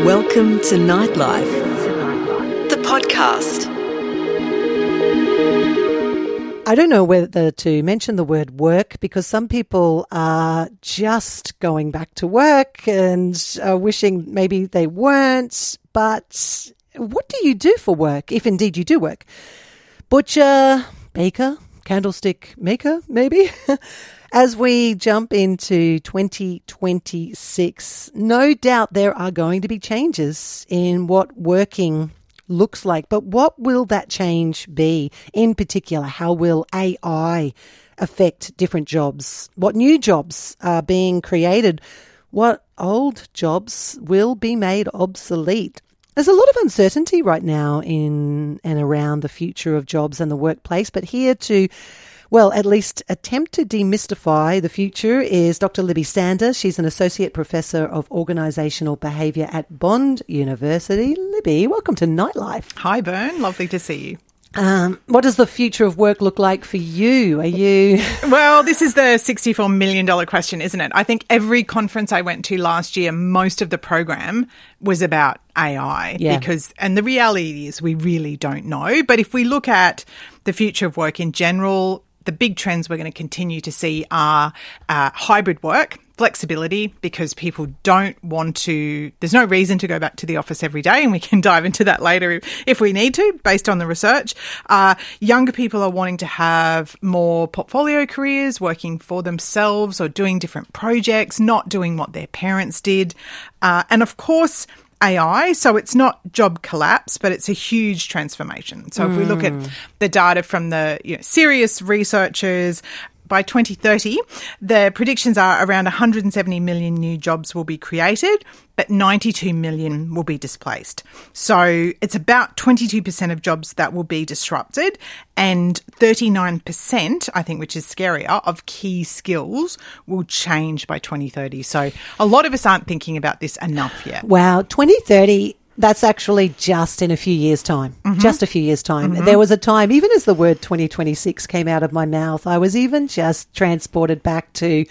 Welcome to Nightlife, the podcast. I don't know whether to mention the word work because some people are just going back to work and wishing maybe they weren't. But what do you do for work, if indeed you do work? Butcher, baker, candlestick maker, maybe? As we jump into 2026, no doubt there are going to be changes in what working looks like. But what will that change be? In particular, how will AI affect different jobs? What new jobs are being created? What old jobs will be made obsolete? There's a lot of uncertainty right now in and around the future of jobs and the workplace, but here to at least attempt to demystify the future is Dr. Libby Sander. She's an Associate Professor of Organisational Behaviour at Bond University. Libby, welcome to Nightlife. Hi, Bern. Lovely to see you. What does the future of work look like for you? Are you... Well, this is the $64 million question, isn't it? I think every conference I went to last year, most of the program was about AI. Yeah. And the reality is we really don't know. But if we look at the future of work in general, the big trends we're going to continue to see are hybrid work, flexibility, because people don't want to, there's no reason to go back to the office every day, and we can dive into that later if we need to, based on the research. Younger people are wanting to have more portfolio careers, working for themselves or doing different projects, not doing what their parents did. And of course, AI, so it's not job collapse, but it's a huge transformation. So if we look at the data from the serious researchers, by 2030, the predictions are around 170 million new jobs will be created, but 92 million will be displaced. So it's about 22% of jobs that will be disrupted, and 39%, I think, which is scarier, of key skills will change by 2030. So a lot of us aren't thinking about this enough yet. Wow, 2030... That's actually just in a few years' time, just a few years' time. There was a time, even as the word 2026 came out of my mouth, I was even just transported back to,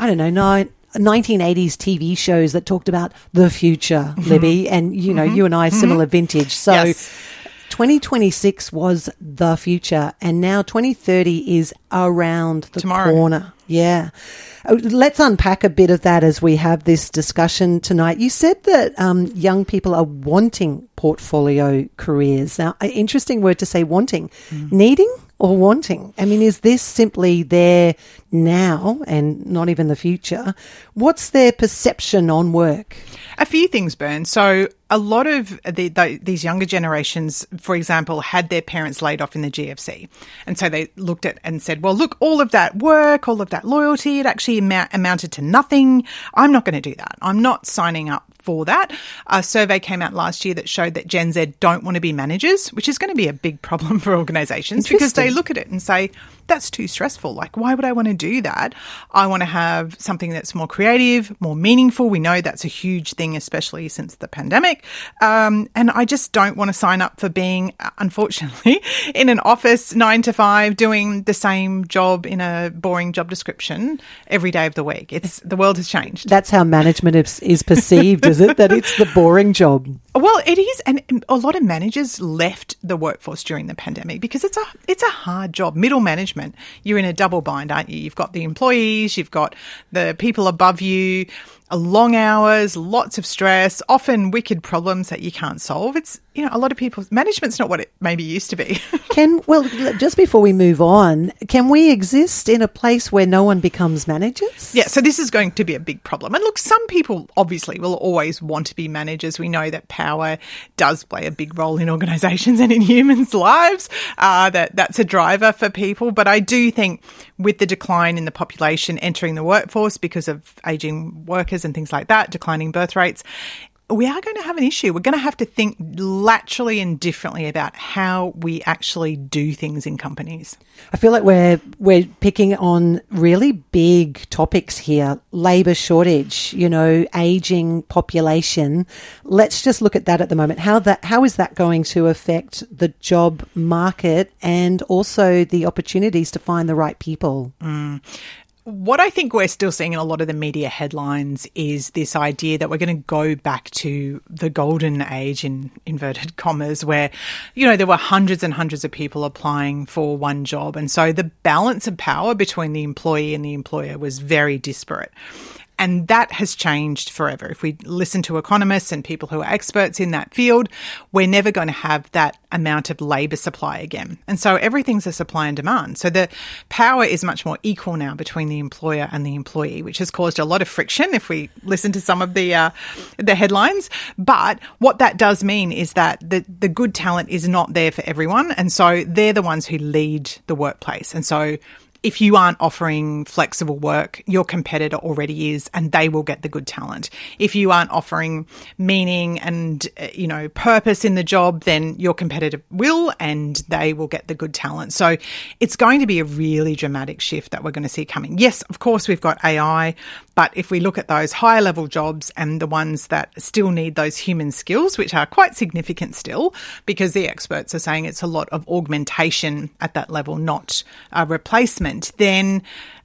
1980s TV shows that talked about the future, Libby, and, you and I, similar vintage. So Yes. 2026 was the future, and now 2030 is around the Tomorrow. corner. Yeah. Let's unpack a bit of that as we have this discussion tonight. You said that young people are wanting portfolio careers. Now, an interesting word to say, wanting. Needing or wanting? I mean, is this simply there now and not even the future? What's their perception on work? A few things, Bern. So a lot of these younger generations, for example, had their parents laid off in the GFC. And so they looked at and said, well, look, all of that work, all of that loyalty, it actually amounted to nothing. I'm not going to do that. I'm not signing up for that. A survey came out last year that showed that Gen Z don't want to be managers, which is going to be a big problem for organisations because they look at it and say, that's too stressful. Like, why would I want to do that? I want to have something that's more creative, more meaningful. We know that's a huge thing, especially since the pandemic. And I just don't want to sign up for being, unfortunately, in an office 9 to 5 doing the same job in a boring job description every day of the week. The world has changed. That's how management is perceived, is it? That it's the boring job. Well, it is, and a lot of managers left the workforce during the pandemic because it's a hard job. Middle management, you're in a double bind, aren't you? You've got the employees, you've got the people above you, long hours, lots of stress, often wicked problems that you can't solve. It's, a lot of people's management's not what it maybe used to be. Just before we move on, can we exist in a place where no one becomes managers? Yeah, so this is going to be a big problem. And look, some people obviously will always want to be managers. We know that power does play a big role in organisations and in humans' lives. That's a driver for people. But I do think with the decline in the population entering the workforce because of ageing workers and things like that, declining birth rates, we are going to have an issue. We're going to have to think laterally and differently about how we actually do things in companies. I feel like we're picking on really big topics here. Labour shortage, ageing population. Let's just look at that at the moment. How is that going to affect the job market and also the opportunities to find the right people? what I think we're still seeing in a lot of the media headlines is this idea that we're going to go back to the golden age, in inverted commas, where, there were hundreds and hundreds of people applying for one job. And so the balance of power between the employee and the employer was very disparate. And that has changed forever. If we listen to economists and people who are experts in that field, we're never going to have that amount of labour supply again. And so everything's a supply and demand. So the power is much more equal now between the employer and the employee, which has caused a lot of friction if we listen to some of the headlines. But what that does mean is that the good talent is not there for everyone. And so they're the ones who lead the workplace. And so if you aren't offering flexible work, your competitor already is, and they will get the good talent. If you aren't offering meaning and, purpose in the job, then your competitor will, and they will get the good talent. So it's going to be a really dramatic shift that we're going to see coming. Yes, of course, we've got AI, but if we look at those higher level jobs and the ones that still need those human skills, which are quite significant still, because the experts are saying it's a lot of augmentation at that level, not a replacement, then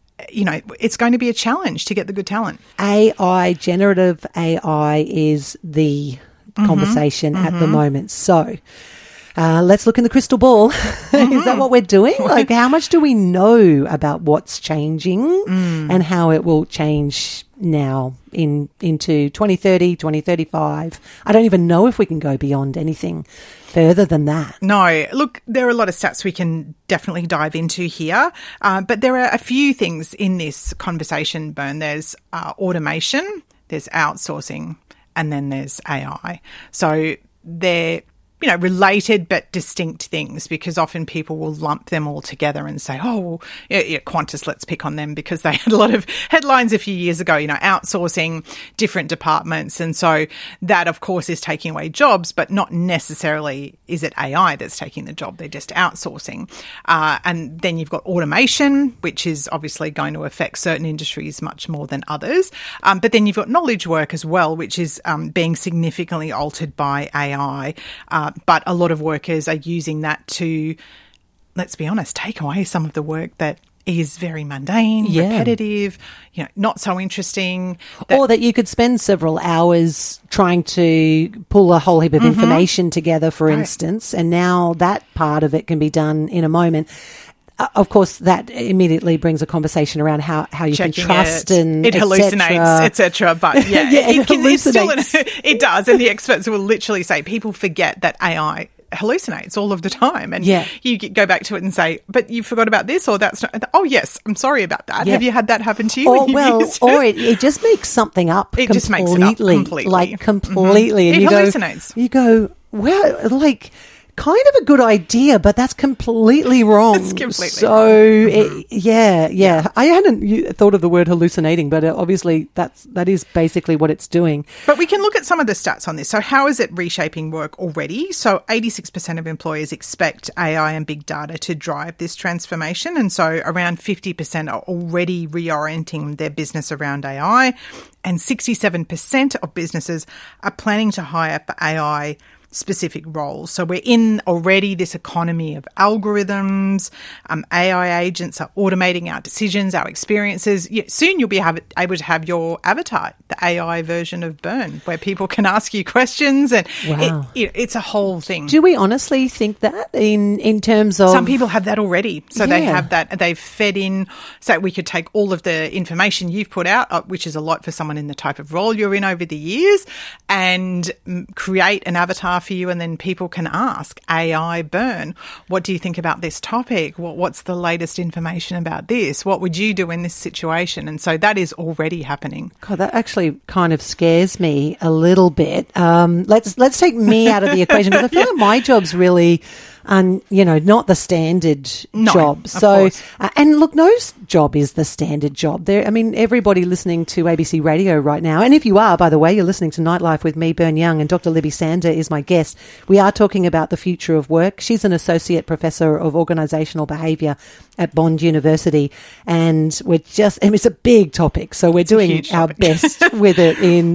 it's going to be a challenge to get the good talent. AI, generative AI, is the conversation at the moment. So let's look in the crystal ball. Is that what we're doing? Like, how much do we know about what's changing and how it will change now into 2030, 2035? I don't even know if we can go beyond anything further than that. No. Look, there are a lot of stats we can definitely dive into here, but there are a few things in this conversation, Bern. There's automation, there's outsourcing, and then there's AI. So they're related but distinct things, because often people will lump them all together and say, Qantas, let's pick on them because they had a lot of headlines a few years ago, outsourcing different departments. And so that, of course, is taking away jobs, but not necessarily is it AI that's taking the job. They're just outsourcing. And then you've got automation, which is obviously going to affect certain industries much more than others. But then you've got knowledge work as well, which is being significantly altered by AI. But a lot of workers are using that to, let's be honest, take away some of the work that is very mundane, repetitive, not so interesting. Or that you could spend several hours trying to pull a whole heap of information together, for instance, and now that part of it can be done in a moment. Of course, that immediately brings a conversation around how you checking can trust it. and it hallucinates, etc. But it does, and the experts will literally say people forget that AI hallucinates all of the time, and you go back to it and say, "But you forgot about this, or that's not." Oh, yes, I'm sorry about that. Have you had that happen to you? Or it just makes something up. It just makes it up completely, like completely, and it hallucinates. You go, well, like. Kind of a good idea, but that's completely wrong. It's completely so, wrong. I hadn't thought of the word hallucinating, but obviously that is basically what it's doing. But we can look at some of the stats on this. So how is it reshaping work already? So 86% of employers expect AI and big data to drive this transformation. And so around 50% are already reorienting their business around AI. And 67% of businesses are planning to hire for AI specific roles. So we're in already this economy of algorithms. AI agents are automating our decisions, our experiences. Soon you'll be able to have your avatar, the AI version of Bern, where people can ask you questions, and it's a whole thing. Do we honestly think that in terms of... Some people have that already. So they have that. They've fed in, so we could take all of the information you've put out, which is a lot for someone in the type of role you're in over the years, and create an avatar for you, and then people can ask AI Bern, what do you think about this topic? What's the latest information about this? What would you do in this situation? And so that is already happening. God, that actually kind of scares me a little bit. Let's take me out of the equation, because I feel like my job's really not the standard job. So, and look, no job is the standard job. Everybody listening to ABC Radio right now, and if you are, by the way, you're listening to Nightlife with me, Bern Young, and Dr. Libby Sander is my guest. We are talking about the future of work. She's an associate professor of organisational behaviour at Bond University, and it's a big topic, so we're doing our best with it in,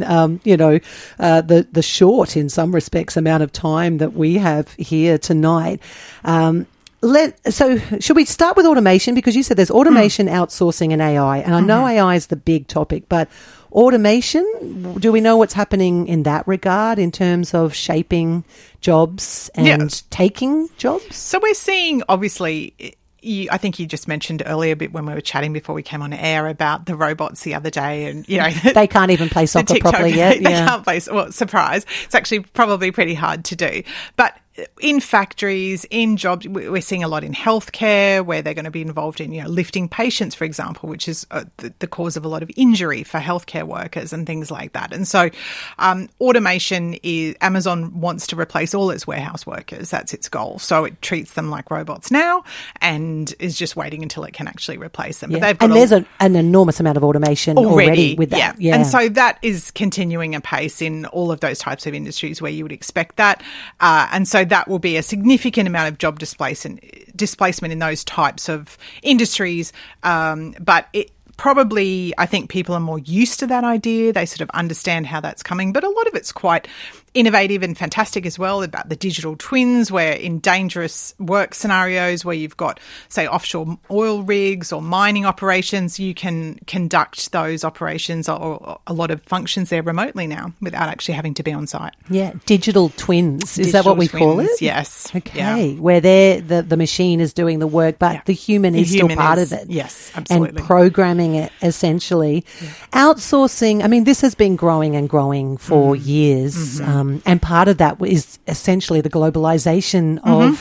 the short, in some respects, amount of time that we have here tonight. So should we start with automation? Because you said there's automation, outsourcing and AI. And I know AI is the big topic, but automation, do we know what's happening in that regard in terms of shaping jobs and taking jobs? So we're seeing, obviously, I think you just mentioned earlier a bit when we were chatting before we came on air about the robots the other day, and they can't even play soccer properly yet. They can't play. Well, surprise! It's actually probably pretty hard to do, but in factories, in jobs, we're seeing a lot in healthcare where they're going to be involved in, lifting patients, for example, which is the cause of a lot of injury for healthcare workers and things like that. And so automation is, Amazon wants to replace all its warehouse workers. That's its goal. So it treats them like robots now and is just waiting until it can actually replace them. Yeah. But they've got there's an enormous amount of automation already with that. Yeah. And so that is continuing apace in all of those types of industries where you would expect that. And so that will be a significant amount of job displacement in those types of industries. But it probably, I think people are more used to that idea. They sort of understand how that's coming. But a lot of it's quite innovative and fantastic as well, about the digital twins, where in dangerous work scenarios where you've got, say, offshore oil rigs or mining operations, you can conduct those operations or a lot of functions there remotely now without actually having to be on site. Yeah, digital twins. Is that what we call it? Yes. Okay, where the machine is doing the work, but the human is still part of it. Yes, absolutely. And programming it, essentially. Yeah. Outsourcing, I mean, this has been growing and growing for years. And part of that is essentially the globalization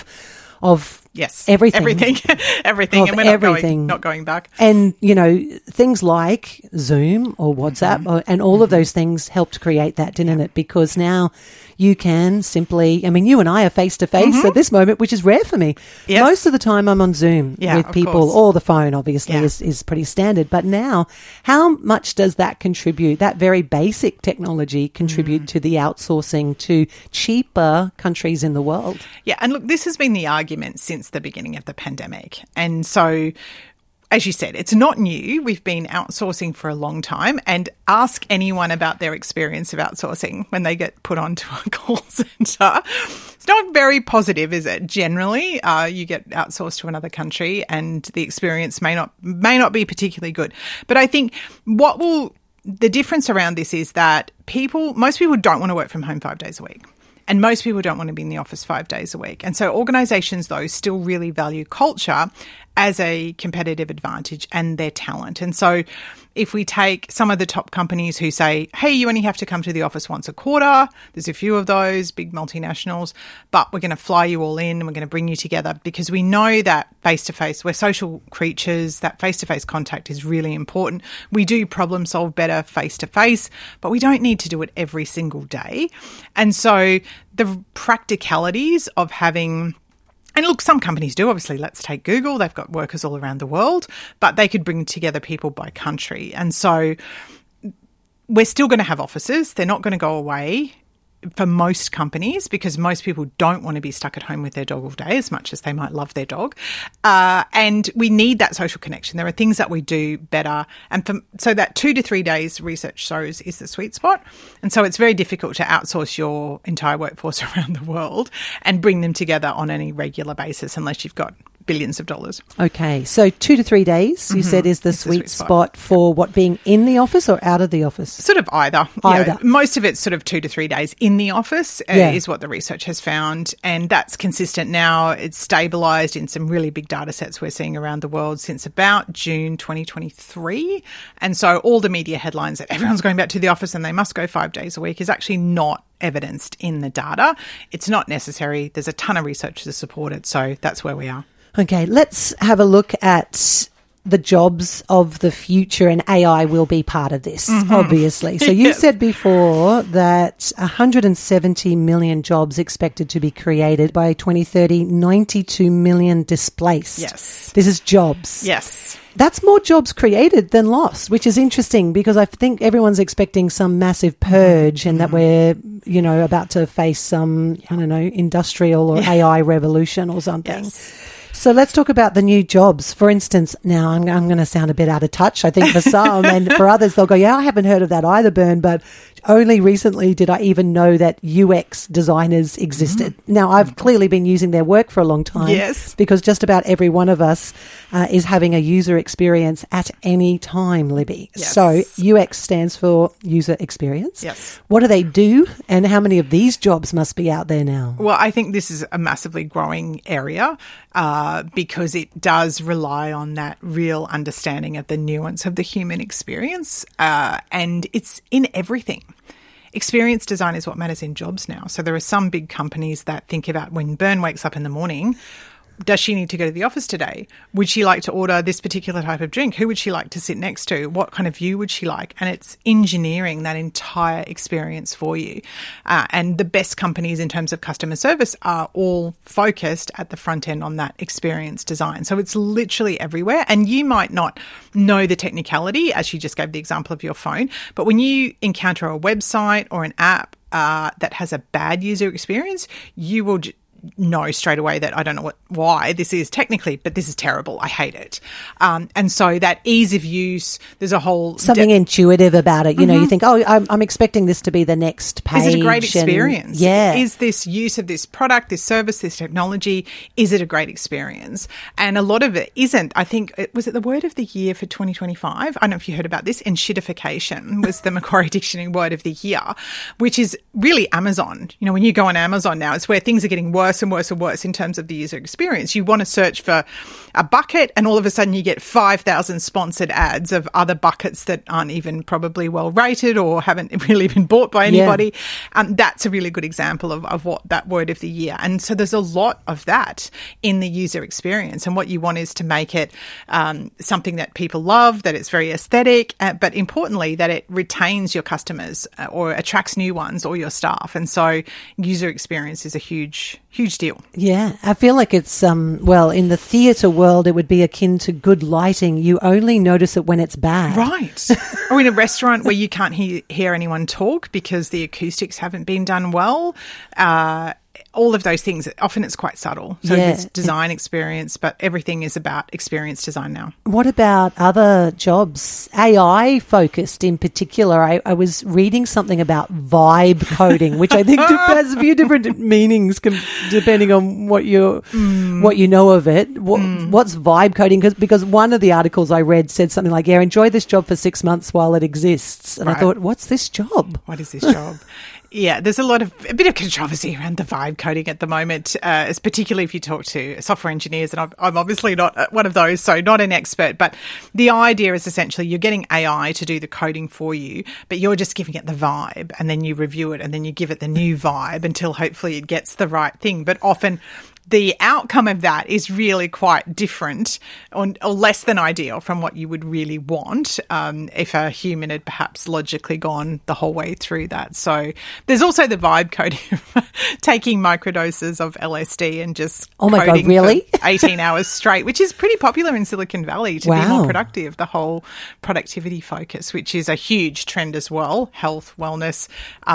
of everything. Everything. And we're not going back. And, things like Zoom or WhatsApp and all of those things helped create that, didn't it? Because now you can simply, you and I are face-to-face at this moment, which is rare for me. Yes. Most of the time I'm on Zoom with people, or the phone obviously is pretty standard. But now, how much does that contribute, that very basic technology contribute to the outsourcing to cheaper countries in the world? Yeah, and look, this has been the argument since the beginning of the pandemic. And so, as you said, it's not new. We've been outsourcing for a long time, and ask anyone about their experience of outsourcing when they get put onto a call centre. It's not very positive, is it? Generally, you get outsourced to another country and the experience may not be particularly good. But I think the difference around this is that most people don't want to work from home 5 days a week. And most people don't want to be in the office 5 days a week. And so organisations, though, still really value culture as a competitive advantage and their talent. And so if we take some of the top companies who say, hey, you only have to come to the office once a quarter, there's a few of those big multinationals, but we're going to fly you all in and we're going to bring you together because we know that face-to-face, we're social creatures, that face-to-face contact is really important. We do problem solve better face-to-face, but we don't need to do it every single day. And so the practicalities of having... And look, some companies do, obviously. Let's take Google. They've got workers all around the world, but they could bring together people by country. And so we're still going to have offices. They're not going to go away for most companies because most people don't want to be stuck at home with their dog all day as much as they might love their dog. And we need that social connection. There are things that we do better. And so that 2 to 3 days, research shows, is the sweet spot. And so it's very difficult to outsource your entire workforce around the world and bring them together on any regular basis unless you've got billions of dollars. Okay, so 2 to 3 days, you said, is the sweet spot for what, being in the office or out of the office? Sort of either. Most of it's sort of 2 to 3 days in the office is what the research has found, and that's consistent now. It's stabilised in some really big data sets we're seeing around the world since about June 2023. And so all the media headlines that everyone's going back to the office and they must go 5 days a week is actually not evidenced in the data. It's not necessary. There's a ton of research to support it, so that's where we are. Okay, let's have a look at the jobs of the future, and AI will be part of this, obviously. So you said before that 170 million jobs expected to be created by 2030, 92 million displaced. Yes. This is jobs. Yes. That's more jobs created than lost, which is interesting because I think everyone's expecting some massive purge and that we're, about to face some, industrial or AI revolution or something. Yes. So let's talk about the new jobs. For instance, now I'm going to sound a bit out of touch, I think, for some, and for others they'll go, I haven't heard of that either, Bern, but only recently did I even know that UX designers existed. Now, I've clearly been using their work for a long time. Yes. Because just about every one of us is having a user experience at any time, Libby. Yes. So UX stands for user experience. Yes. What do they do, and how many of these jobs must be out there now? Well, I think this is a massively growing area because it does rely on that real understanding of the nuance of the human experience, and it's in everything. Experience design is what matters in jobs now. So there are some big companies that think about when Bern wakes up in the morning, does she need to go to the office today? Would she like to order this particular type of drink? Who would she like to sit next to? What kind of view would she like? And it's engineering that entire experience for you. And the best companies in terms of customer service are all focused at the front end on that experience design. So it's literally everywhere. And you might not know the technicality, as you just gave the example of your phone, but when you encounter a website or an app that has a bad user experience, you will know straight away that I don't know why this is technically, but this is terrible. I hate it. And so that ease of use, there's a whole... Something intuitive about it. You know, you think, oh, I'm expecting this to be the next page. Is it a great experience? Yeah. Is this use of this product, this service, this technology, is it a great experience? And a lot of it isn't. I think, was it the word of the year for 2025? I don't know if you heard about this. Enshittification was the Macquarie Dictionary word of the year, which is really Amazon. You know, when you go on Amazon now, it's where things are getting worse and worse and worse in terms of the user experience. You want to search for a bucket and all of a sudden you get 5,000 sponsored ads of other buckets that aren't even probably well rated or haven't really been bought by anybody. Yeah. That's a really good example of what that word of the year. And so there's a lot of that in the user experience. And what you want is to make it something that people love, that it's very aesthetic, but importantly, that it retains your customers or attracts new ones or your staff. And so user experience is a huge deal. Yeah, I feel like it's, well, in the theatre world, it would be akin to good lighting. You only notice it when it's bad. Right. Or in a restaurant where you can't hear anyone talk because the acoustics haven't been done well. All of those things, often it's quite subtle. So it's design experience, but everything is about experience design now. What about other jobs? AI focused in particular. I was reading something about vibe coding, which I think has a few different meanings depending on what you know of it. What's vibe coding? Because one of the articles I read said something like, yeah, enjoy this job for 6 months while it exists. And I thought, what's this job? What is this job? Yeah, there's a bit of controversy around the vibe coding at the moment, particularly if you talk to software engineers, and I'm obviously not one of those, so not an expert, but the idea is essentially you're getting AI to do the coding for you, but you're just giving it the vibe, and then you review it, and then you give it the new vibe until hopefully it gets the right thing. But often the outcome of that is really quite different or less than ideal from what you would really want if a human had perhaps logically gone the whole way through that. So there's also the vibe coding, taking microdoses of LSD and just coding for 18 hours straight, which is pretty popular in Silicon Valley to be more productive, the whole productivity focus, which is a huge trend as well, health, wellness,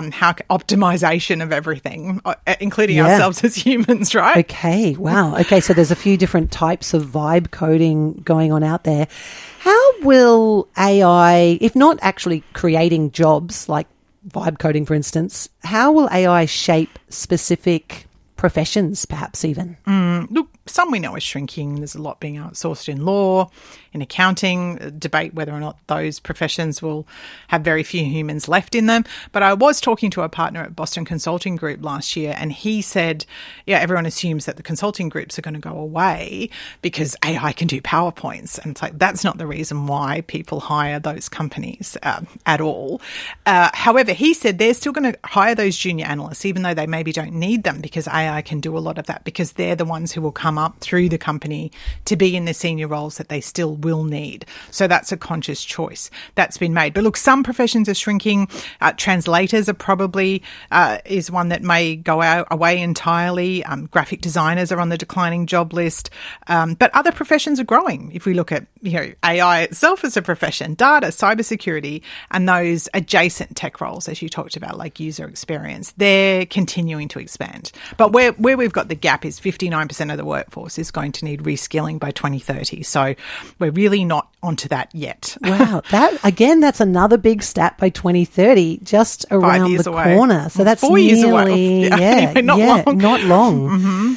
optimization of everything, including ourselves as humans, right? Okay, wow. Okay, so there's a few different types of vibe coding going on out there. How will AI, if not actually creating jobs like vibe coding, for instance, how will AI shape specific professions, perhaps even? Look, some we know is shrinking. There's a lot being outsourced in law, in accounting, debate whether or not those professions will have very few humans left in them. But I was talking to a partner at Boston Consulting Group last year, and he said, yeah, everyone assumes that the consulting groups are going to go away because AI can do PowerPoints. And it's like, that's not the reason why people hire those companies at all. However, he said they're still going to hire those junior analysts, even though they maybe don't need them, because AI can do a lot of that, because they're the ones who will come up through the company to be in the senior roles that they still will need. So that's a conscious choice that's been made. But look, some professions are shrinking. Translators are probably is one that may go away entirely. Graphic designers are on the declining job list. But other professions are growing. If we look at AI itself as a profession, data, cybersecurity, and those adjacent tech roles, as you talked about, like user experience, they're continuing to expand. But where we've got the gap is 59% of the work workforce is going to need reskilling by 2030. So we're really not onto that yet. Wow. That's another big stat by 2030, just around the corner. So that's 4 years away. Not long.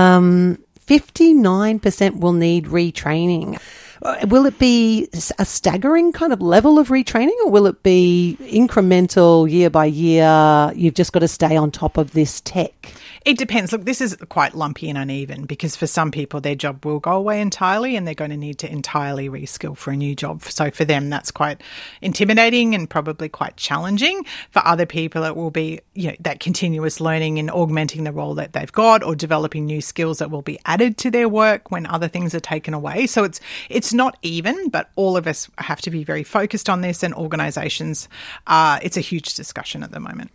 59% will need retraining. Will it be a staggering kind of level of retraining, or will it be incremental year by year? You've just got to stay on top of this tech. It depends. Look, this is quite lumpy and uneven because for some people their job will go away entirely and they're going to need to entirely reskill for a new job. So for them, that's quite intimidating and probably quite challenging. For other people, it will be, that continuous learning and augmenting the role that they've got, or developing new skills that will be added to their work when other things are taken away. So it's not even, but all of us have to be very focused on this, and organisations, it's a huge discussion at the moment.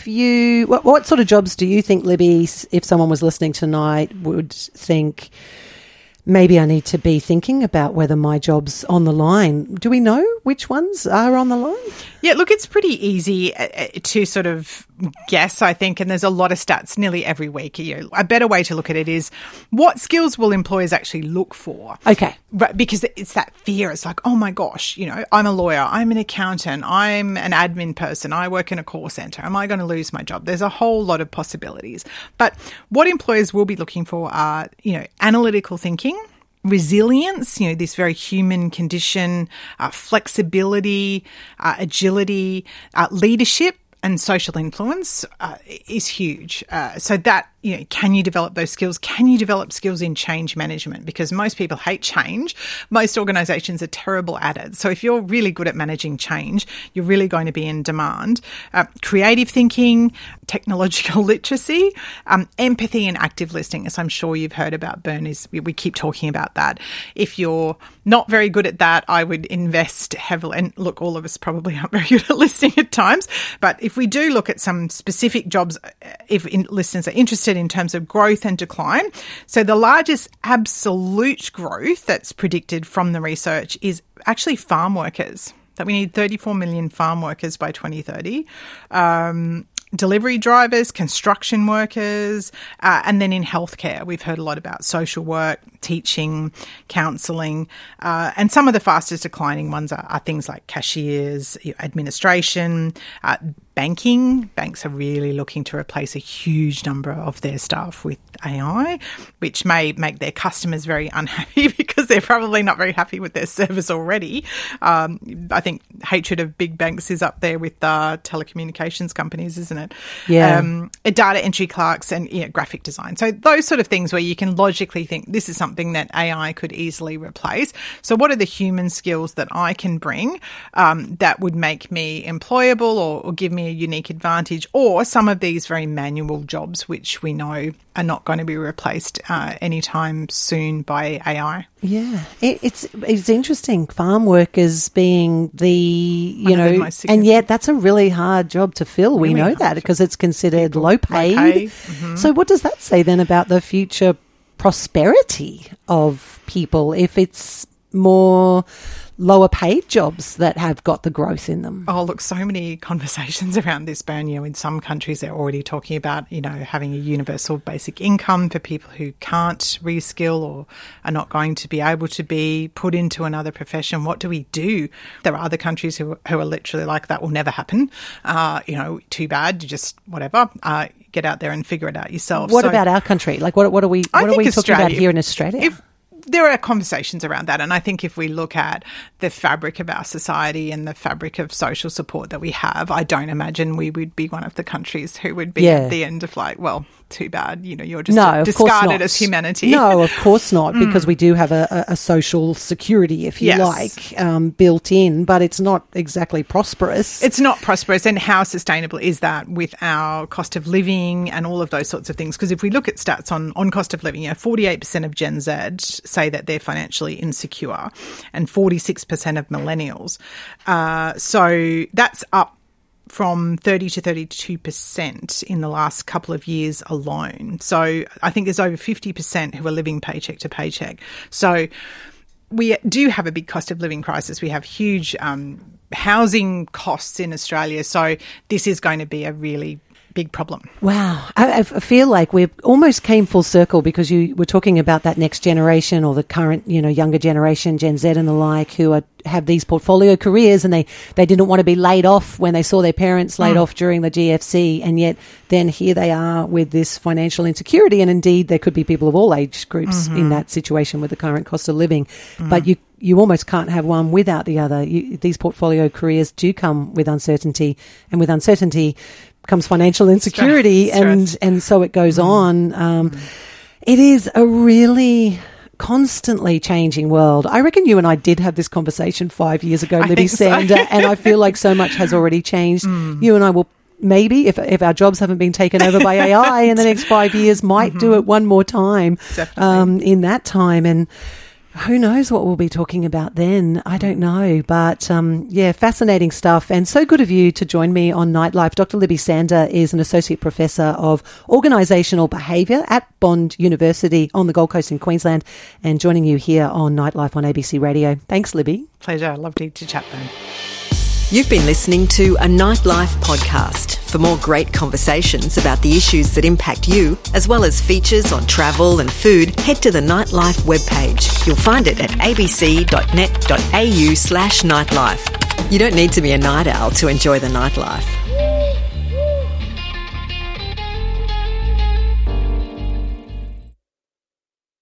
What sort of jobs do you think, Libby, if someone was listening tonight, would think, maybe I need to be thinking about whether my job's on the line? Do we know which ones are on the line? Yeah, look, it's pretty easy to sort of guess, I think, and there's a lot of stats nearly every week. A better way to look at it is, what skills will employers actually look for? Okay. Right, because it's that fear. It's like, oh my gosh, I'm a lawyer, I'm an accountant, I'm an admin person, I work in a call centre. Am I going to lose my job? There's a whole lot of possibilities. But what employers will be looking for are, analytical thinking, resilience, this very human condition, flexibility, agility, leadership, and social influence is huge. So that, can you develop those skills? Can you develop skills in change management? Because most people hate change. Most organisations are terrible at it. So if you're really good at managing change, you're really going to be in demand. Creative thinking, technological literacy, empathy and active listening, as I'm sure you've heard about, Bern, we keep talking about that. If you're not very good at that, I would invest heavily. And look, all of us probably aren't very good at listening at times. But if we do look at some specific jobs, if listeners are interested in terms of growth and decline, so the largest absolute growth that's predicted from the research is actually farm workers, that we need 34 million farm workers by 2030. Delivery drivers, construction workers, and then in healthcare, we've heard a lot about social work, teaching, counselling, and some of the fastest declining ones are things like cashiers, administration, banking. Banks are really looking to replace a huge number of their staff with AI, which may make their customers very unhappy because they're probably not very happy with their service already. I think hatred of big banks is up there with telecommunications companies, isn't it? Yeah. Data entry clerks and graphic design. So those sort of things where you can logically think this is something that AI could easily replace. So what are the human skills that I can bring that would make me employable or give me a unique advantage, or some of these very manual jobs which we know are not going to be replaced anytime soon by AI. Yeah, it's interesting. Farm workers being and yet that's a really hard job to fill. We know that because it's considered low paid. Mm-hmm. So what does that say then about the future prosperity of people if it's more lower paid jobs that have got the growth in them? Oh, look, so many conversations around this, Bern. In some countries they're already talking about, having a universal basic income for people who can't reskill or are not going to be able to be put into another profession. What do we do? There are other countries who are literally like, that will never happen. Too bad, you just whatever. Get out there and figure it out yourself. What about our country? Like, what are we talking about here in Australia? There are conversations around that, and I think if we look at the fabric of our society and the fabric of social support that we have, I don't imagine we would be one of the countries who would be at the end of like, well, too bad, you're just discarded as humanity. No, of course not, because we do have a social security, if you like, built in, but it's not exactly prosperous. It's not prosperous, and how sustainable is that with our cost of living and all of those sorts of things? Because if we look at stats on cost of living, 48% of Gen Z say that they're financially insecure, and 46% of millennials. So that's up from 30 to 32% in the last couple of years alone. So I think there's over 50% who are living paycheck to paycheck. So we do have a big cost of living crisis. We have huge housing costs in Australia. So this is going to be a really big problem. Wow. I feel like we almost came full circle because you were talking about that next generation or the current, younger generation, Gen Z and the like, who have these portfolio careers, and they didn't want to be laid off when they saw their parents laid off during the GFC. And yet then here they are with this financial insecurity. And indeed, there could be people of all age groups in that situation with the current cost of living. But you almost can't have one without the other. These portfolio careers do come with uncertainty, and with uncertainty comes financial insecurity, Stress. and so it goes on. It is a really constantly changing world. I reckon you and I did have this conversation 5 years ago, Libby Sander, and I feel like so much has already changed. You and I will maybe, if our jobs haven't been taken over by AI in the next 5 years, might do it one more time in that time. And who knows what we'll be talking about then? I don't know. But, fascinating stuff. And so good of you to join me on Nightlife. Dr. Libby Sander is an Associate Professor of Organisational Behaviour at Bond University on the Gold Coast in Queensland, and joining you here on Nightlife on ABC Radio. Thanks, Libby. Pleasure. Lovely to chat then. You've been listening to a Nightlife podcast. For more great conversations about the issues that impact you, as well as features on travel and food, head to the Nightlife webpage. You'll find it at abc.net.au/nightlife. You don't need to be a night owl to enjoy the Nightlife.